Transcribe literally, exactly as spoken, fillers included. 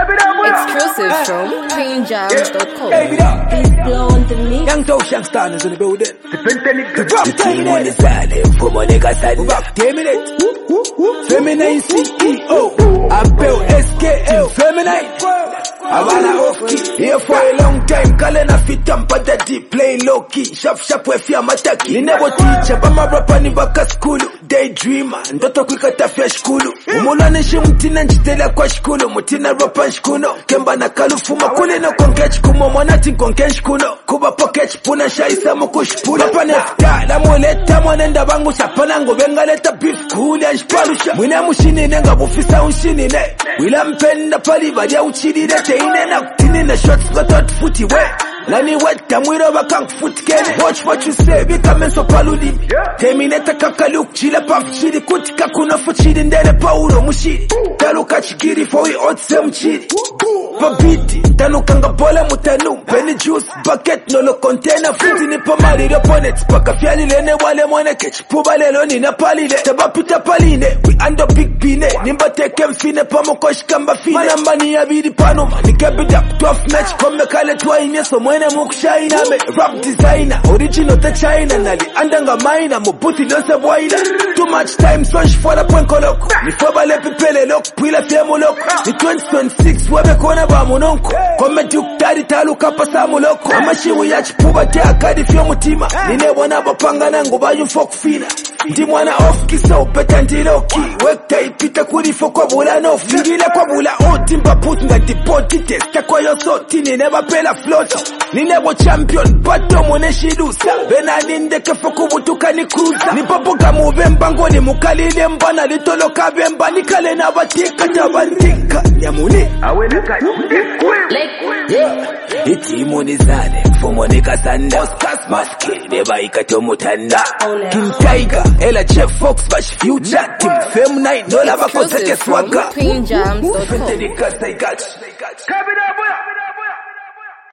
Exclusive from queen jams dot com. Young Toe Shankstars is in the building. The team on the side, from on the side. Back, damn it. Feminine C E O. Abel S K L. Feminine. Havana off-key. Here for a long time. Kalena fit and pata deep. Playing low-key. Sharp sharp we fear mataki. Ni never teacher. Bama rapa ni baka skulu. Daydreamer. Ndoto kwika tafia shkulu. Umulane shi mtina njitela kwa shkulu. Mutina rapa shkuno. Kemba na kalufu makuli no konkech kumo. Mwanati konkensh kuno. Kuba pokech puna shaisa mukush puna. Pane fta. La mweleta mwanenda bangu sapanango. Benga leta beef kuli anshparusha. Mwine mushini nenga bufisa unshini ne. Wila mpenda pali badia uchidi dete. Ine na kutini na shots got out footy way. Nani weta mwiro bakang foot kene. Watch what you say bika so paludi. Terminator kakaluk chila paf chidi. Kutika kuna fuchidi ndele paulo mushidi. Taluka chikiri for we otse mchidi. Babiti tanukanga bola mutanu. Penny juice bucket nolo container. Futi ni pomali reponets. Paka fiali lene wale mwane kech. Puba lelo ni na palile. Tabapita paline. We ando big bine. Nimba teke mfine pamokosh kamba fine. Manambani ya bidi panoma. Nikebida twelve match. Kome kale twaine so mwene mukushaina me. Rap designer. Original te China. Nali andanga maina. Mubuti lose boila. Too much time sonch for the point koloko. Ni foba le pipele loko. Pwila femo loko. Ni twenty twenty-six webe kona ba munonko. Kome diuktari talu kapa samu loko. Amashimu ya chipuba te akadi fio mutima. Nine wana bapanga nangu bayu fokufina. Ndi mwana off kisa upeta ndiloki. Wekta ipita kurifo kwa bula nofi. Nigile kwa bula oti mba puti nga dipoti testa kwa yosoti. Nine bapela floto. Nine bo champion bato mwone shidusa. Bena ninde kefo kubutuka ni cruza. Nipapuka muvemba ngoni mukalile mbana. Litoloka vemba nikale na batika jabantika. Nyamuni aweneka iti muni zane fumonika sanda Oscars maski neba ikato mutanda King Tiger Ella Chef Fox bash future Team Fem nine dola bako sete swaga queen jams dot com. Fente di kasa ikachi.